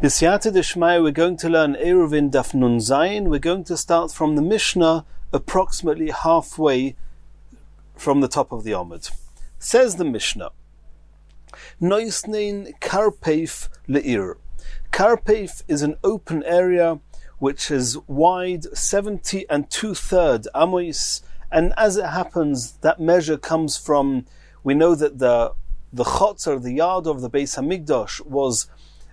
B'siyata d'shmaya, we're going to learn Eruvin Daf Nun Zayin. We're going to start from the Mishnah, approximately halfway from the top of the Amud. Says the Mishnah, Noisnein Karpeif Le'ir. Karpeif is an open area which is wide 70 2/3 amos, and as it happens, that measure comes from, we know that the chotzer, the yard of the Beis Hamikdash, was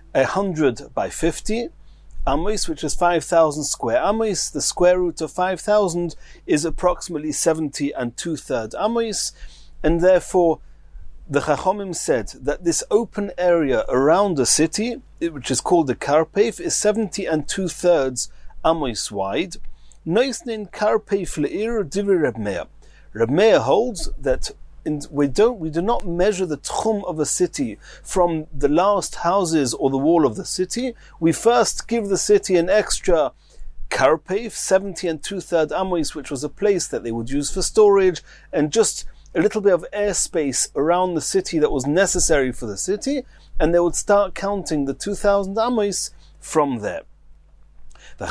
100 by 50 amos, which is 5,000 square amos. The square root of 5,000 is approximately 70 2/3 amos, and therefore the Chachomim said that this open area around the city, which is called the Karpeif, is 70 2/3 amos wide. Noisnin Karpeif le'ir divrei Reb Meir. Reb Meir holds that we do not measure the tchum of a city from the last houses or the wall of the city. We first give the city an extra Karpeif, 70 2/3 amos, which was a place that they would use for storage, and just a little bit of airspace around the city that was necessary for the city, and they would start counting the 2,000 amos from there. The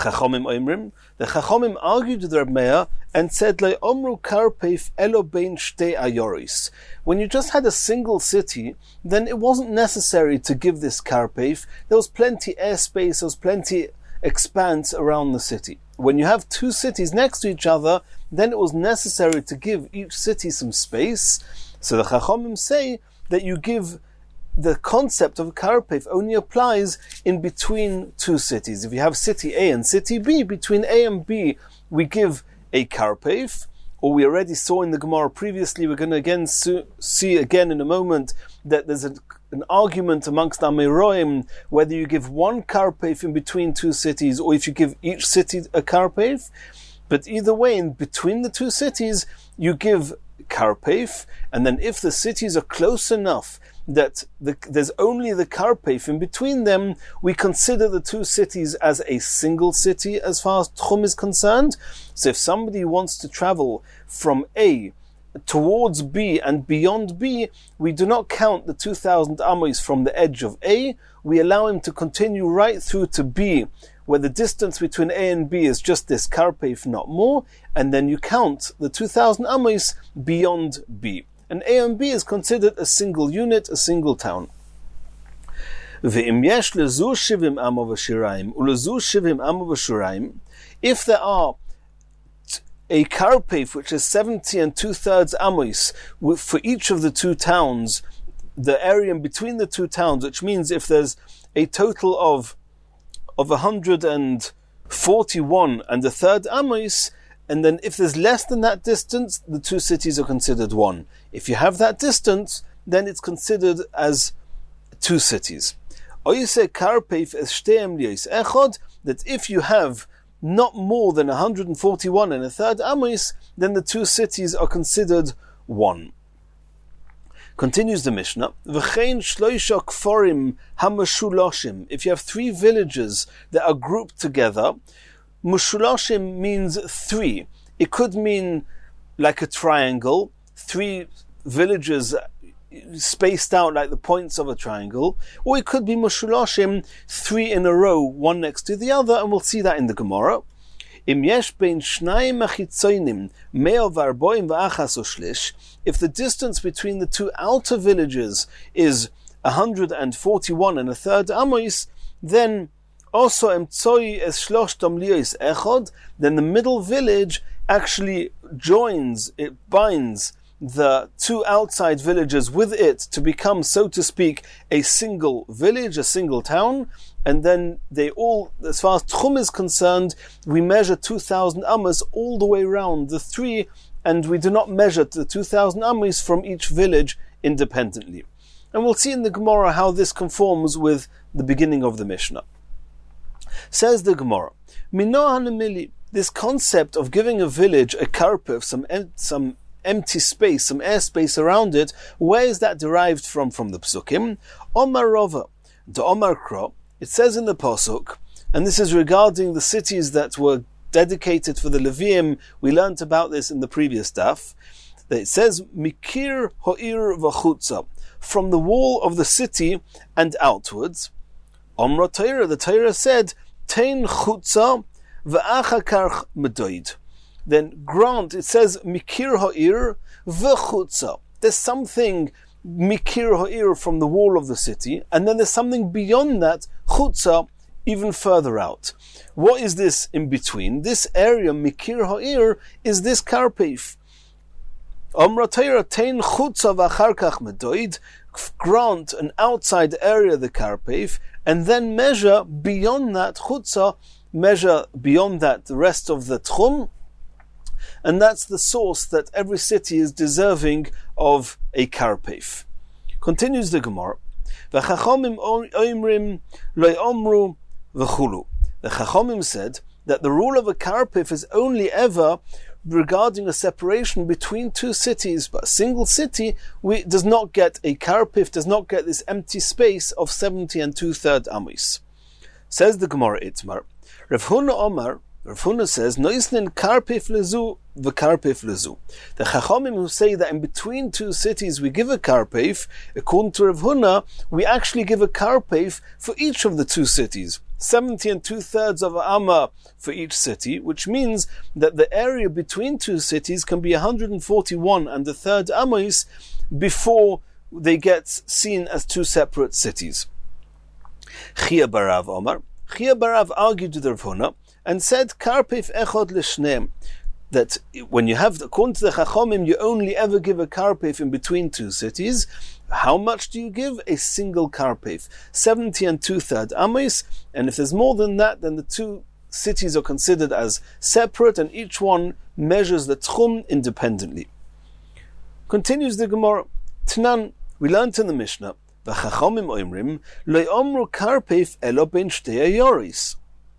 Chachomim argued with Reb Meir and said, Le omru karpeif elo bein shtei ayoris. When you just had a single city, then it wasn't necessary to give this karpeif. There was plenty airspace, there was plenty expanse around the city. When you have two cities next to each other, then it was necessary to give each city some space. So the Chachomim say that you give the concept of a karpeif only applies in between two cities. If you have city A and city B, between A and B we give a karpeif, or we already saw in the Gemara previously, we're going to again see again in a moment that there's an argument amongst Ameroim whether you give one karpeif in between two cities or if you give each city a karpeif. But either way, in between the two cities you give karpeif, and then if the cities are close enough that there's only the karpeif in between them, we consider the two cities as a single city as far as tchum is concerned. So if somebody wants to travel from A towards B and beyond B, we do not count the 2,000 amos from the edge of A. We allow him to continue right through to B, where the distance between A and B is just this karpeif, not more, and then you count the 2,000 amos beyond B. And A and B is considered a single unit, a single town. If there are a karpeif which is 70 2/3 amos for each of the two towns, the area in between the two towns, which means if there's a total of 141 1/3 amos, and then if there's less than that distance, the two cities are considered one. If you have that distance, then it's considered as two cities. Or you say karpeif es shteim liyos echod, that if you have not more than 141 1/3 amos, then the two cities are considered one. Continues the Mishnah, V'chein shloisha kforim hamashuloshim. If you have three villages that are grouped together, Mushuloshim means three. It could mean like a triangle, three villages spaced out like the points of a triangle, or it could be Mushuloshim, three in a row, one next to the other, and we'll see that in the Gemara. Im yesh bein shnayim achitzonim mea v'arboim v'achas u'shlish. If the distance between the two outer villages is 141 1/3 amos, then also emtsoi es shloshtom liyos echod, then the middle village actually joins, it binds the two outside villages with it to become, so to speak, a single village, a single town, and then they all, as far as tchum is concerned, we measure 2,000 amos all the way around the three, and we do not measure the 2,000 amos from each village independently. And we'll see in the Gemara how this conforms with the beginning of the Mishnah. Says the Gemara, this concept of giving a village a karpeif, some empty space, some airspace around it, where is that derived from the Psukim? Omar Rova, the Omar Kro, it says in the Pasuk, and this is regarding the cities that were dedicated for the Leviim. We learnt about this in the previous daf. That it says, Mikir ho'ir v'chutza, from the wall of the city and outwards. Omra Torah, the Torah said, Tein chutza v'achakarch medoid. Then grant, it says, mikir ha'ir v'chutza. There's something mikir ha'ir from the wall of the city, and then there's something beyond that, chutza, even further out. What is this in between? This area, mikir ha'ir, is this karpef. Omra Torah, tein chutza v'acharkach medoid. Grant an outside area, the karpef, and then measure beyond that chutza, measure beyond that the rest of the tchum, and that's the source that every city is deserving of a karpef. Continues the Gemara. V'chachamim oimrim lo omru v'chulu. The Chachamim said that the rule of a karpef is only ever regarding a separation between two cities, but a single city does not get a karpef, does not get this empty space of 70 2/3 amos. Says the Gemara Itmar, Rav Huna Omar, Rav Huna says, Noisnin karpef lezu v'karpef lezu. The Chachamim who say that in between two cities we give a karpef, according to Rav Huna, we actually give a karpef for each of the two cities. 70 2/3 of an amma for each city, which means that the area between two cities can be 141 1/3 amos before they get seen as two separate cities. Chia Barav Omar. Chia Barav argued with Rav Huna and said, Karpef echod l'shneim, that when you have, according to the Chachamim, you only ever give a karpef in between two cities. How much do you give? A single karpef, 70 2/3 amos, and if there's more than that, then the two cities are considered as separate, and each one measures the tchum independently. Continues the Gemara. Tanan, we learned in the Mishnah, V'chachamim oimrim, lo omru karpef elo ben shtei yoris.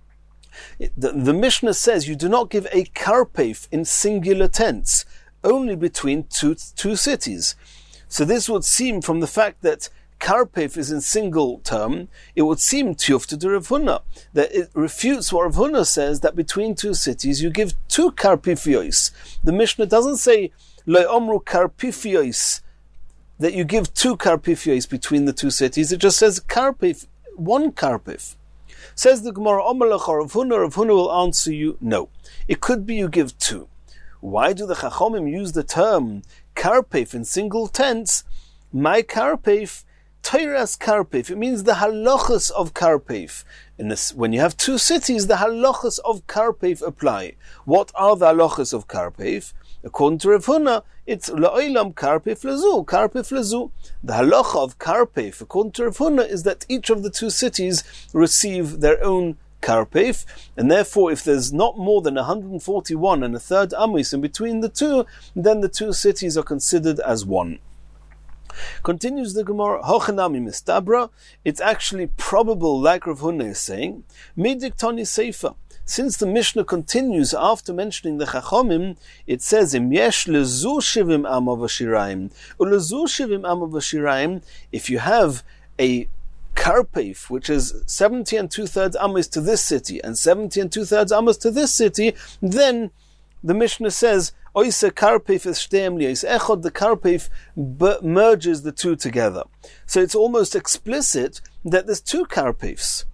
The Mishnah says you do not give a karpef in singular tense, only between two cities. So this would seem, from the fact that karpef is in single term, it would seem tiyufta to Rav Huna, that it refutes what Rav Huna says, that between two cities you give two karpifios. The Mishnah doesn't say lo omru karpifios, that you give two karpifios between the two cities. It just says karpef, one karpef. Says the Gemara, Omar lecha Rav Huna will answer you, no. It could be you give two. Why do the Chachamim use the term karpef in single tense? My karpef, Torah's karpef. It means the halachas of karpef. When you have two cities, the halachas of karpef apply. What are the halachas of karpef? According to Rav Huna, it's la'olam karpef lezu. The halacha of karpef, according to Rav Huna, is that each of the two cities receive their own karpef, and therefore if there's not more than 141 1/3 amos in between the two, then the two cities are considered as one. Continues the Gemara, Hochanami mistabra, it's actually probable, like Rav Huna is saying, Midiktani seifa. Since the Mishnah continues after mentioning the Chachamim, it says, Im yesh lezu shivim amma v'shirayim, ulezu shivim amma v'shirayim, if you have a karpef, which is 70 2/3 amos to this city, and 70 2/3 amos to this city, then the Mishnah says, Oise karpef is shteim liyos echod, the karpef merges the two together. So it's almost explicit that there's two karpefs.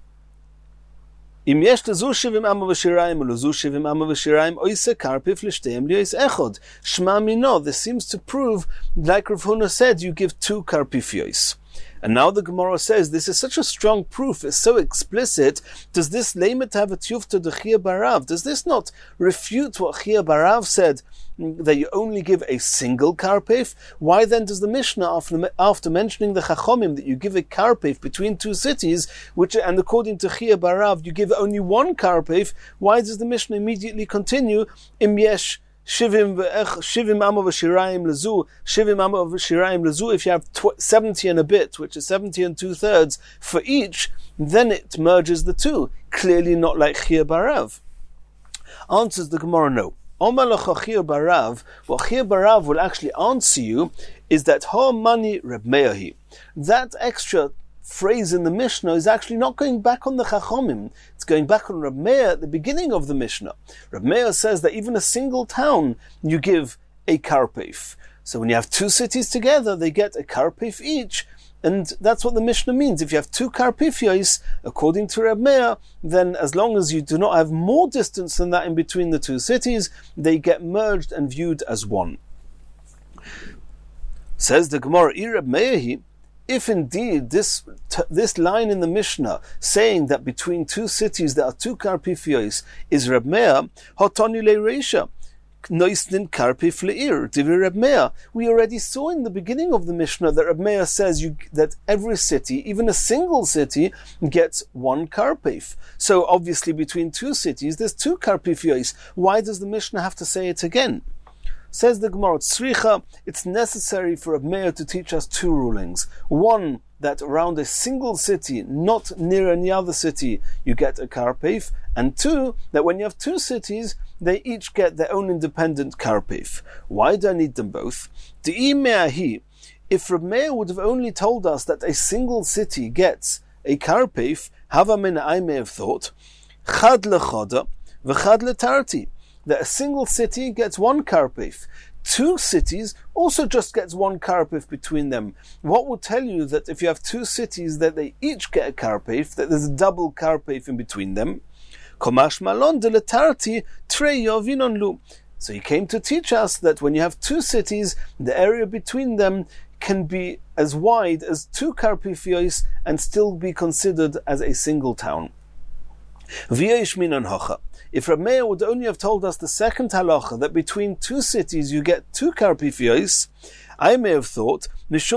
Im yesh lezu shivim amma v'shirayim ulezu shivim amma v'shirayim oise karpef l'shteim liyos echod. Shma mino, this seems to prove, like Rav Huna said, you give two karpifios. And now the Gemara says, this is such a strong proof, it's so explicit, does this leimet have a tiyufta to Chia Barav? Does this not refute what Chia Barav said, that you only give a single karpef? Why then does the Mishnah, after mentioning the Chachamim, that you give a karpef between two cities, and according to Chia Barav, you give only one karpef, why does the Mishnah immediately continue, Im yesh Shivim amma v'shirayim lezu, if you have 70 and a bit, which is 70 2/3 for each, then it merges the two. Clearly not like Chia Barav. Answers the Gemara, no. Omar lecha Chia Barav, what Chia Barav will actually answer you is that ha mani Reb Meir. That extra phrase in the Mishnah is actually not going back on the Chachamim. It's going back on Reb Meir at the beginning of the Mishnah. Reb Meir says that even a single town, you give a karpef. So when you have two cities together, they get a karpef each, And that's what the Mishnah means. If you have two Karpifiois, according to Reb Meir, then as long as you do not have more distance than that in between the two cities, they get merged and viewed as one. Says the Gemara, Reb Meir, if indeed this line in the Mishnah saying that between two cities there are two Karpifiois is Reb Meir, Hotoni le'reisha, Noisnin Karpif le'ir, Divrei Reb Meir. We already saw in the beginning of the Mishnah that Reb Meir says that every city, even a single city, gets one Karpif. So obviously between two cities there's two Karpifiois. Why does the Mishnah have to say it again? Says the Gemara, Tzricha, it's necessary for Reb Meir to teach us two rulings. One, that around a single city, not near any other city, you get a Karpif. And two, that when you have two cities, they each get their own independent Karpif. Why do I need them both? If Reb Meir would have only told us that a single city gets a Karpif, Hava min I may have thought, Chad lechoda, v'chad letarti, that a single city gets one Karpif. Two cities also just gets one Karpif between them. What will tell you that if you have two cities that they each get a Karpif, that there's a double Karpif in between them? Komash malon de letarti treyo vinonlu. So he came to teach us that when you have two cities, the area between them can be as wide as two Karpifiois and still be considered as a single town. If Reb Meir would only have told us the second halacha, that between two cities you get two Karpifiois, I may have thought,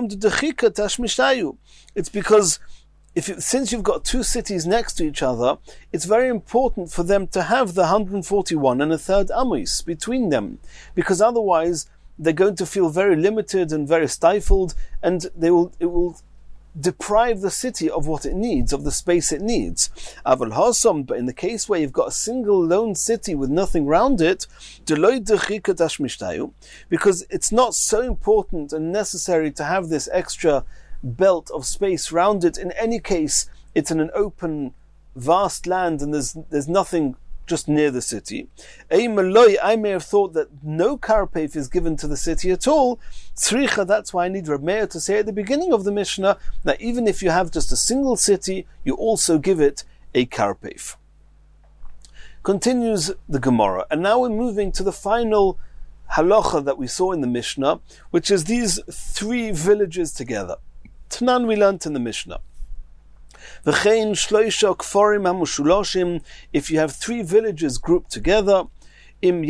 it's because since you've got two cities next to each other, it's very important for them to have the 141 and a third amos between them, because otherwise they're going to feel very limited and very stifled, and it will deprive the city of what it needs, of the space it needs. But in the case where you've got a single lone city with nothing round it, because it's not so important and necessary to have this extra belt of space round it. In any case, it's in an open, vast land, and there's nothing just near the city. I may have thought that no Karpif is given to the city at all. Tzricha, that's why I need Reb Meir to say at the beginning of the Mishnah that even if you have just a single city, you also give it a Karpif. Continues the Gemara, and now we're moving to the final halacha that we saw in the Mishnah, which is these three villages together. Tanan we learnt in the Mishnah. If you have three villages grouped together, if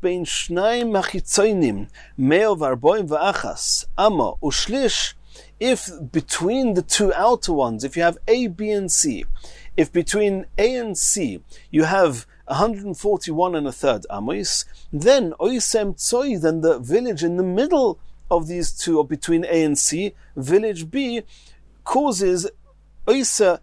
between the two outer ones, if you have A, B, and C, if between A and C you have 141 and a third amos, then the village in the middle of these two, or between A and C, village B, causes it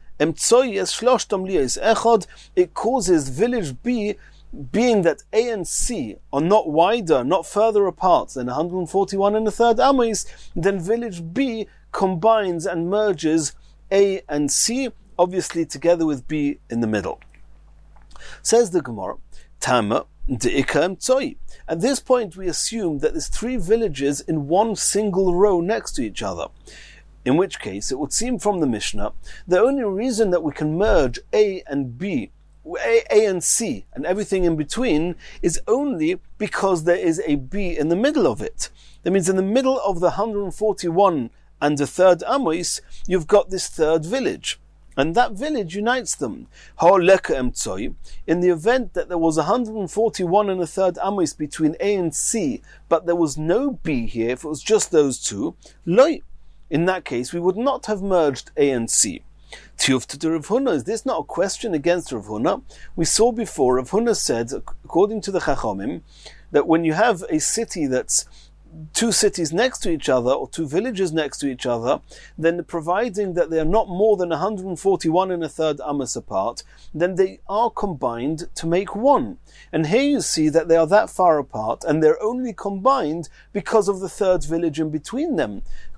causes village B, being that A and C are not wider, not further apart than 141 and a third amos, then village B combines and merges A and C, obviously together with B in the middle. Says the Gemara, Tama de'ika emtsoi. At this point we assume that there's three villages in one single row next to each other. In which case, it would seem from the Mishnah, the only reason that we can merge A and B, A and C, and everything in between, is only because there is a B in the middle of it. That means in the middle of the 141 and the third amos, you've got this third village. And that village unites them. In the event that there was 141 and a third amos between A and C, but there was no B here, if it was just those two, in that case, we would not have merged A and C. Tiyufta to Rav Huna, is this not a question against Rav Huna? We saw before, Rav Huna said, according to the Chachamim, that when you have a city that's two cities next to each other, or two villages next to each other, then providing that they are not more than 141 and a third amos apart, then they are combined to make one. And here you see that they are that far apart, and they're only combined because of the third village in between them.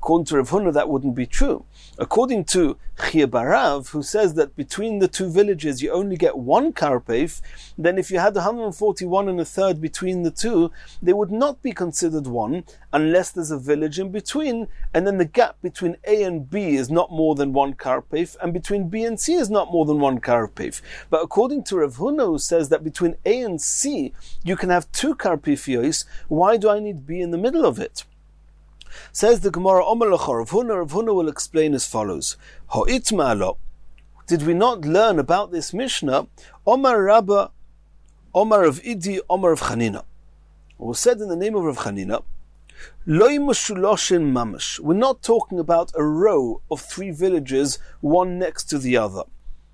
According to Rav Huna, that wouldn't be true. According to Chia Barav, who says that between the two villages you only get one karpef, then if you had 141 and a third between the two, they would not be considered one unless there's a village in between, and then the gap between A and B is not more than one karpef, and between B and C is not more than one karpef. But according to Rav Huna, who says that between A and C you can have two karpefios, why do I need B in the middle of it? Says the Gemara, Omer L'cha Rav Huna will explain as follows. Ho'it ma'alo. Did we not learn about this Mishnah? Omer Rabba, Omer of Idi, Omer of Chanina. It was said in the name of Rav Chanina, Loi Meshuloshin Mamash. We're not talking about a row of three villages, one next to the other.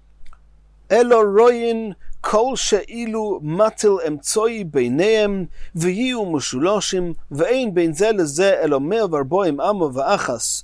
Elo royin kol she'ilu matil emtsoi beineim v'yiu mushuloshim v'ein bein ze leze elo 140 amo v'achas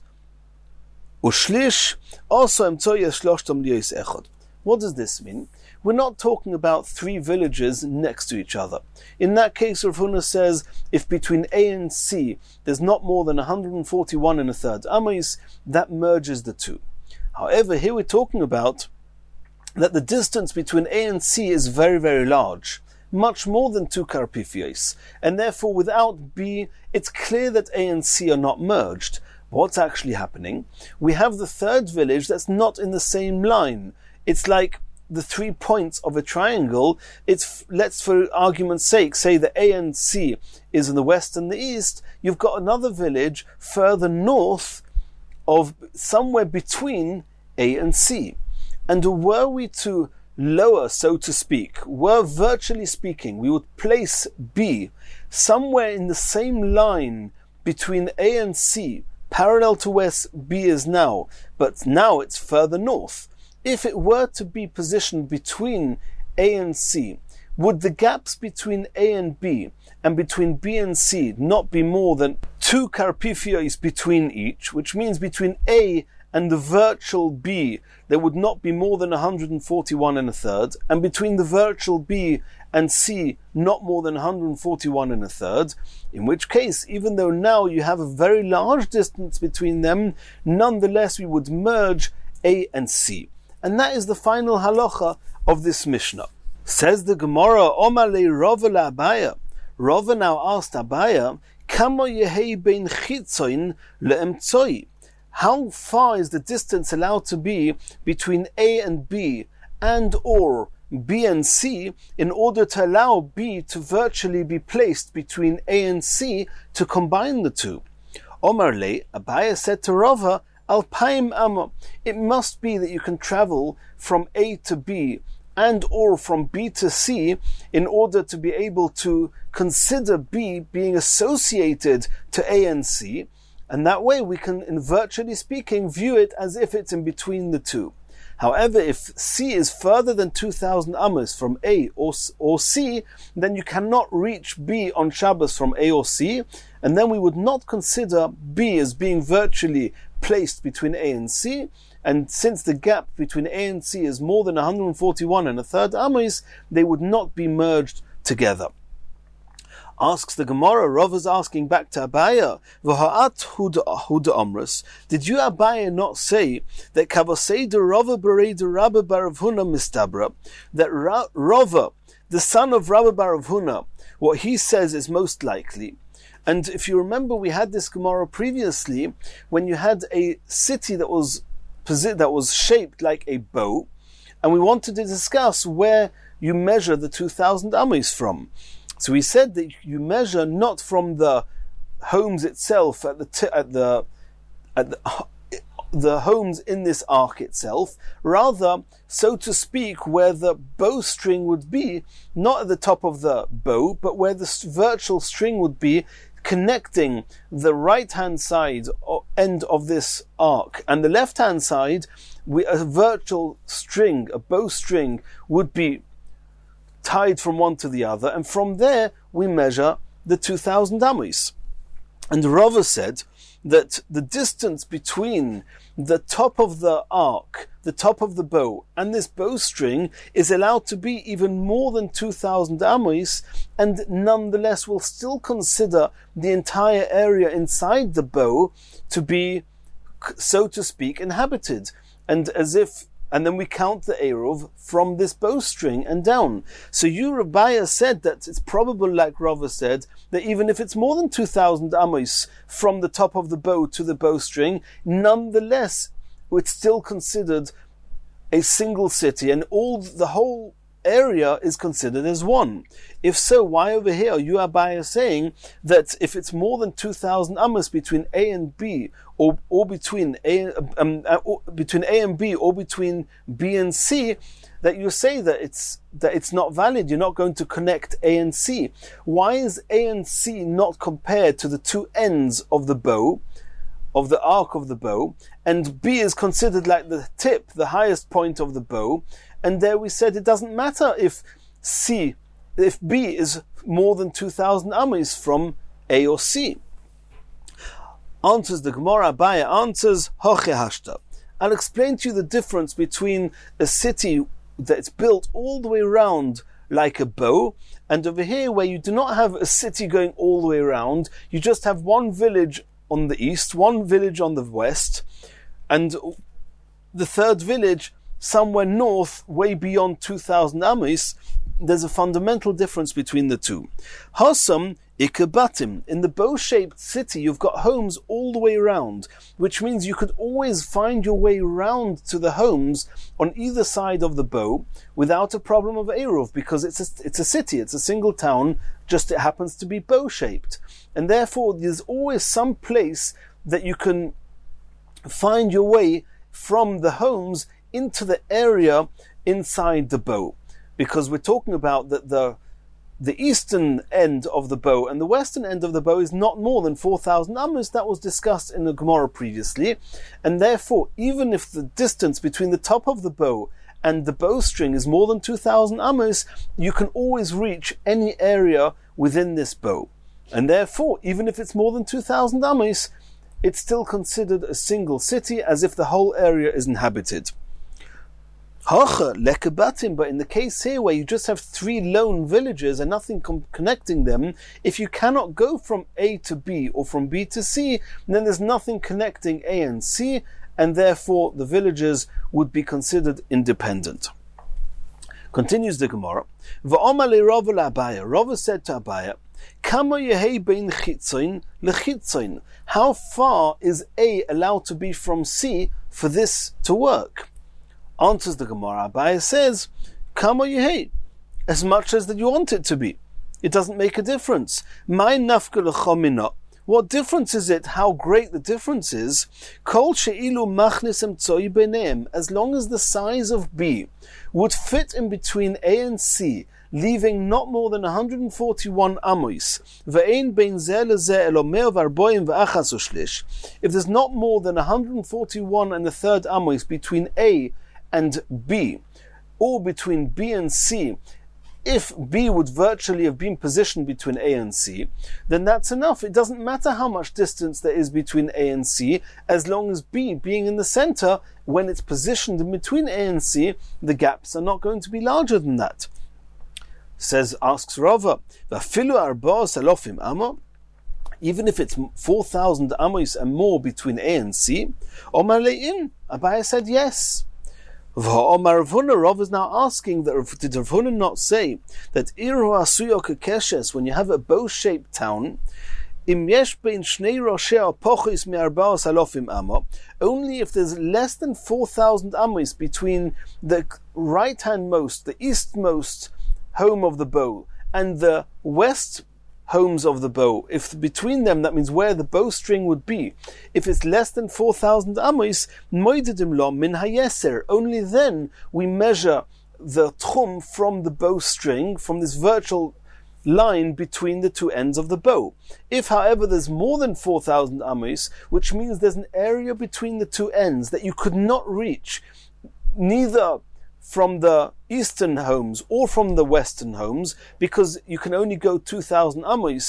ushlish also emtsoi shloshtom liyos echad. What does this mean? We're not talking about three villages next to each other. In that case, Rav Huna says if between A and C there's not more than 141 and a third amos, that merges the two. However, here we're talking about that the distance between A and C is very, very large, much more than two karpifios, and therefore without B, it's clear that A and C are not merged. What's actually happening? We have the third village that's not in the same line. It's like the 3 points of a triangle. Let's for argument's sake say that A and C is in the west and the east. You've got another village further north of somewhere between A and C. And were we to lower, so to speak, virtually speaking, we would place B somewhere in the same line between A and C, parallel to where B is now, but now it's further north. If it were to be positioned between A and C, would the gaps between A and B and between B and C not be more than two karpifios between each, which means between A and the virtual B, there would not be more than 141 and a third, and between the virtual B and C, not more than 141 and a third, in which case, even though now you have a very large distance between them, nonetheless we would merge A and C. And that is the final halacha of this Mishnah. Says the Gemara, Omar le Rava la Abaya. Rava now asked Abaya, Kamo yehei bein chitzoin le'emtzoi. How far is the distance allowed to be between A and B and or B and C in order to allow B to virtually be placed between A and C to combine the two? Omar le, Abaya said to Rava, Alpaim Amma, it must be that you can travel from A to B and or from B to C in order to be able to consider B being associated to A and C. And that way we can, in virtually speaking, view it as if it's in between the two. However, if C is further than 2,000 amos from A or C, then you cannot reach B on Shabbos from A or C, and then we would not consider B as being virtually placed between A and C, and since the gap between A and C is more than 141 and a third amos, they would not be merged together. Asks the Gemara, Rav is asking back to Abaya, V'ha'at huda amrus. Did you, Abaya, not say that Kavasei de Rava berei de Rabba bar Rav Huna mistabra, that Rava, the son of Rabba bar Rav Huna, what he says is most likely? And if you remember, we had this Gemara previously when you had a city that was shaped like a bow, and we wanted to discuss where you measure the 2,000 amos from. So we said that you measure not from the homes itself at the homes in this arc itself, rather, so to speak, where the bowstring would be, not at the top of the bow, but where the virtual string would be connecting the right-hand side or end of this arc and the left-hand side, a virtual string, a bowstring, would be tied from one to the other, and from there we measure the 2,000 amos. And Rava said that the distance between the top of the arc, the top of the bow, and this bowstring is allowed to be even more than 2,000 amos, and nonetheless will still consider the entire area inside the bow to be, so to speak, inhabited. And then we count the Eruv from this bowstring and down. So you, Rabbiya, said that it's probable, like Rava said, that even if it's more than 2,000 amos from the top of the bow to the bowstring, nonetheless, it's still considered a single city, and the whole area is considered as one. If so, why over here are you, Abaya, saying that if it's more than 2,000 amos between A and B, or between A and B, or between B and C, that you say that it's not valid? You're not going to connect A and C. Why is A and C not compared to the two ends of the bow, of the arc of the bow, and B is considered like the tip, the highest point of the bow? And there we said it doesn't matter if B is more than 2,000 amos from A or C. Answers the Gemara, Abaya answers, Hoche Hashta. I'll explain to you the difference between a city that's built all the way around like a bow, and over here where you do not have a city going all the way around, you just have one village on the east, one village on the west, and the third village somewhere north, way beyond 2,000 amos. There's a fundamental difference between the two. Hasam ikebatim. In the bow-shaped city, you've got homes all the way around, which means you could always find your way around to the homes on either side of the bow without a problem of Eruv, because it's a city, it's a single town, just it happens to be bow-shaped. And therefore, there's always some place that you can find your way from the homes into the area inside the bow, because we're talking about that the eastern end of the bow and the western end of the bow is not more than 4,000 amos. That was discussed in the Gemara previously, and therefore even if the distance between the top of the bow and the bowstring is more than 2,000 amos, you can always reach any area within this bow, and therefore even if it's more than 2,000 amos, it's still considered a single city, as if the whole area is inhabited. But in the case here where you just have three lone villages and nothing connecting them, if you cannot go from A to B or from B to C, then there's nothing connecting A and C, and therefore the villages would be considered independent. Continues the Gemara. Rava said to Abaya, how far is A allowed to be from C for this to work? Answers the Gemara, Abaya says, Kama Yehei, as much as that you want it to be. It doesn't make a difference. My nafka l'chomina. What difference is it? How great the difference is? Kol she'ilu machnisem tzoi b'neim. As long as the size of B would fit in between A and C, leaving not more than 141 amos. Ve'ein bein zeh lezeh elo mea v'arboim v'achas u'shlish. If there's not more than 141 and a third amos between A and B, or between B and C, if B would virtually have been positioned between A and C, then that's enough. It doesn't matter how much distance there is between A and C, as long as B being in the center, when it's positioned in between A and C, the gaps are not going to be larger than that. Asks Rava, even if it's 4,000 amos and more between A and C, Abaya said yes. Rav is now asking, that did Rav Huna not say that when you have a bow-shaped town, only if there's less than 4,000 amos between the right-handmost, the eastmost home of the bow and the west homes of the bow, if between them, that means where the bowstring would be, if it's less than 4,000 amos, moidedim lo min hayeser, only then we measure the tchum from the bowstring, from this virtual line between the two ends of the bow. If, however, there's more than 4,000 amos, which means there's an area between the two ends that you could not reach, neither from the eastern homes or from the western homes, because you can only go 2,000 amos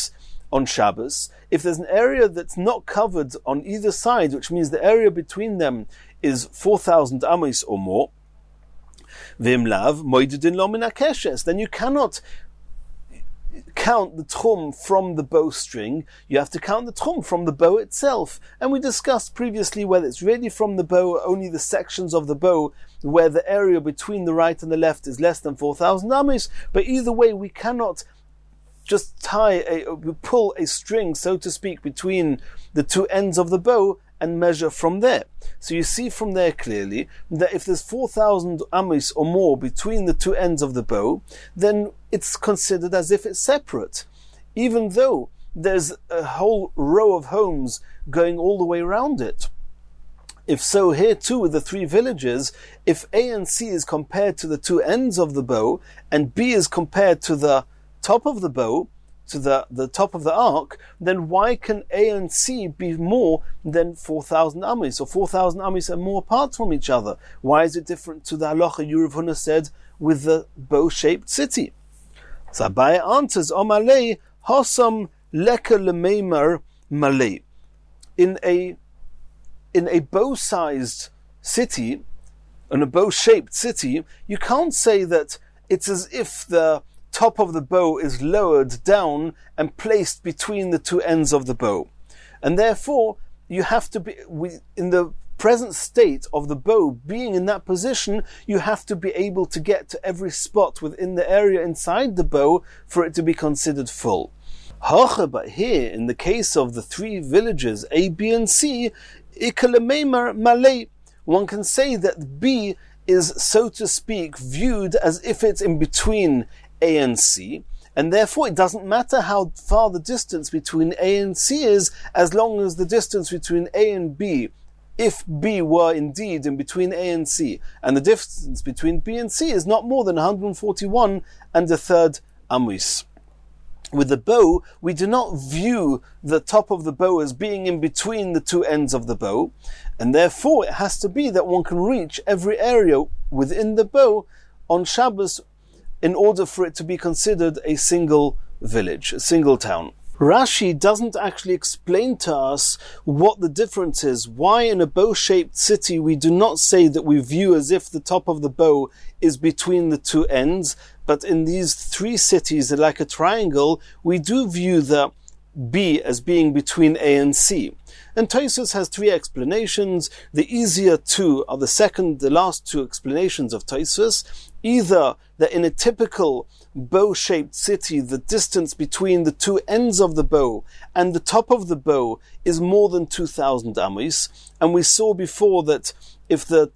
on Shabbos, if there's an area that's not covered on either side, which means the area between them is 4,000 amos or more, then you cannot count the tchum from the bowstring, you have to count the tchum from the bow itself. And we discussed previously whether it's really from the bow, only the sections of the bow where the area between the right and the left is less than 4,000 amos, but either way we cannot just pull a string, so to speak, between the two ends of the bow and measure from there. So you see from there clearly that if there's 4,000 amos or more between the two ends of the bow, then it's considered as if it's separate, even though there's a whole row of homes going all the way around it. If so, here too with the three villages, if A and C is compared to the two ends of the bow, and B is compared to the top of the bow, to the top of the arc, then why can A and C be more than 4,000 amos, or 4,000 amos and more apart from each other? Why is it different to the halacha Rav Huna said with the bow-shaped city? So Abaye answers, Omalei Hosam Leka Lemeimer Malei. In a bow-sized city, in a bow-shaped city, you can't say that it's as if the top of the bow is lowered down and placed between the two ends of the bow. And therefore, you have to be, in the present state of the bow being in that position, you have to be able to get to every spot within the area inside the bow for it to be considered full. But here, in the case of the three villages, A, B, and C, one can say that B is, so to speak, viewed as if it's in between A and C, and therefore it doesn't matter how far the distance between A and C is, as long as the distance between A and B, if B were indeed in between A and C, and the distance between B and C is not more than 141 and a third amos. With the bow, we do not view the top of the bow as being in between the two ends of the bow, and therefore it has to be that one can reach every area within the bow on Shabbos in order for it to be considered a single village, a single town. Rashi doesn't actually explain to us what the difference is, why in a bow-shaped city we do not say that we view as if the top of the bow is between the two ends, but in these three cities, like a triangle, we do view the B as being between A and C. And Tosfos has three explanations. The easier two are the last two explanations of Tosfos. Either that in a typical bow-shaped city, the distance between the two ends of the bow and the top of the bow is more than 2,000 amos. And we saw before that if the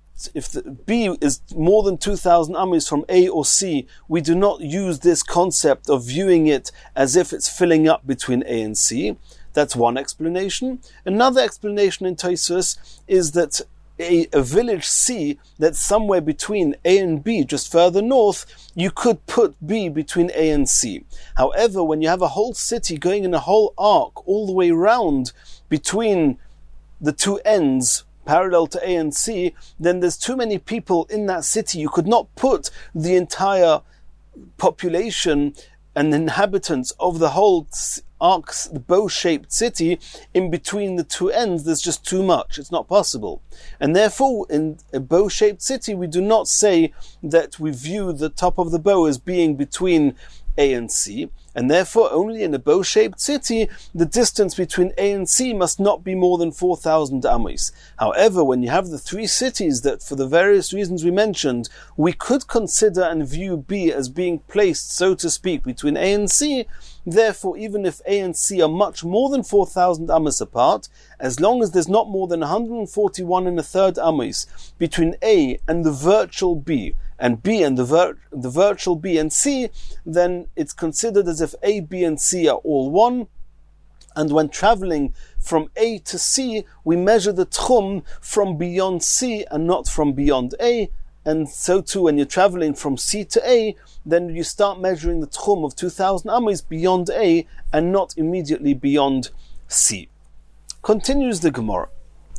B is more than 2,000 amos from A or C, we do not use this concept of viewing it as if it's filling up between A and C. That's one explanation. Another explanation in Tosfos is that a village C that's somewhere between A and B, just further north, you could put B between A and C. However, when you have a whole city going in a whole arc all the way round between the two ends, parallel to A and C, then there's too many people in that city. You could not put the entire population and inhabitants of the whole arcs, the bow-shaped city, in between the two ends. There's just too much. It's not possible. And therefore, in a bow-shaped city, we do not say that we view the top of the bow as being between A and C, and therefore only in a bow-shaped city the distance between A and C must not be more than 4,000 amos. However, when you have the three cities that, for the various reasons we mentioned, we could consider and view B as being placed, so to speak, between A and C, therefore even if A and C are much more than 4,000 amos apart, as long as there's not more than 141 and a third amos between A and the virtual B, and B and the virtual B and C, then it's considered as if A, B, and C are all one. And when traveling from A to C, we measure the tchum from beyond C and not from beyond A. And so too, when you're traveling from C to A, then you start measuring the tchum of 2,000 amos beyond A and not immediately beyond C. Continues the Gemara.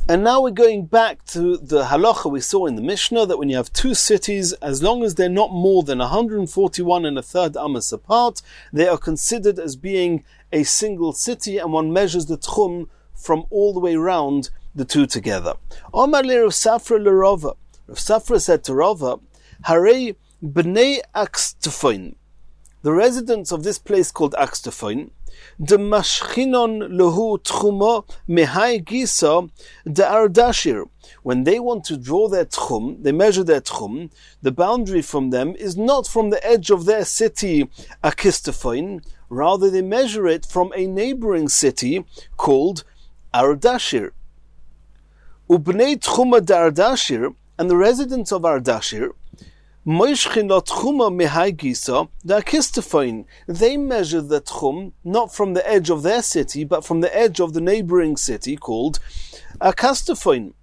And now we're going back to the halacha we saw in the Mishnah, that when you have two cities, as long as they're not more than 141 and a third amos apart, they are considered as being a single city, and one measures the tchum from all the way round the two together. Omar le Rav Safra le Rava. Rav Safra said to Rava, Harei b'nei Akstofoin, the residents of this place called Akstofoin, de mashchinon lehu tchumo mehai gisa de Ardashir. When they want to draw their tchum, they measure their tchum, the boundary from them is not from the edge of their city Akstofoin, rather they measure it from a neighboring city called Ardashir. Ubnei tchuma de Ardashir, and the residents of Ardashir, they measure the tchum not from the edge of their city, but from the edge of the neighboring city called Akastofoin.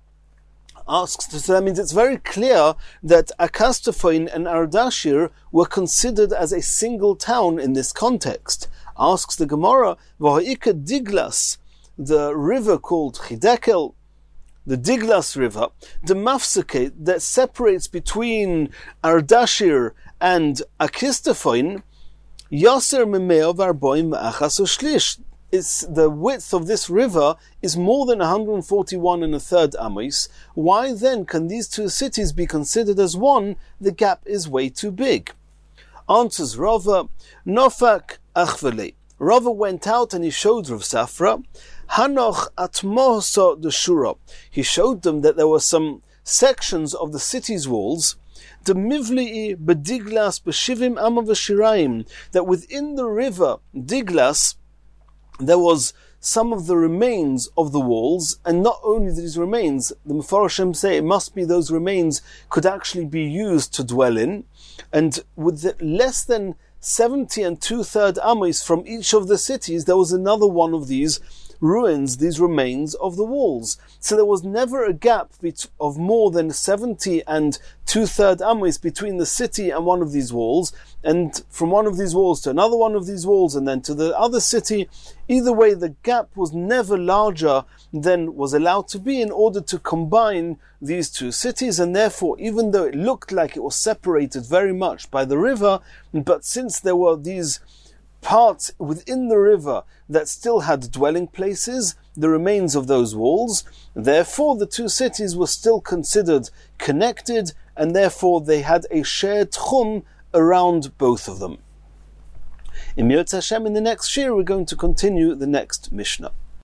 So that means it's very clear that Akastofoin and Ardashir were considered as a single town in this context. Asks the Gemara, V'ha'ika Diglas, the river called Chidekel, the Diglas River, the mafseke that separates between Ardashir and Akstofoin, Yaser Memeo Varboim Achas Ushlish. It's the width of this river is more than 141 and a third amos. Why then can these two cities be considered as one? The gap is way too big. Answers Rava, Nofak Achvele. Rava went out and he showed Rav Safra, Hanoch atmoso de shura. He showed them that there were some sections of the city's walls, the mivli'i bediglas b'shivim ama v'shiraim, that within the river Diglas there was some of the remains of the walls, and not only these remains, the Mefarshim say it must be those remains could actually be used to dwell in, and with less than 70 and 2/3 amos from each of the cities, there was another one of these ruins, these remains of the walls. So there was never a gap of more than 70 and 2/3 amos between the city and one of these walls, and from one of these walls to another one of these walls, and then to the other city. Either way, the gap was never larger than was allowed to be in order to combine these two cities, and therefore, even though it looked like it was separated very much by the river, but since there were these parts within the river that still had dwelling places, the remains of those walls, therefore the two cities were still considered connected, and therefore they had a shared tchum around both of them. In Mirz Hashem, in the next shir, we're going to continue the next Mishnah.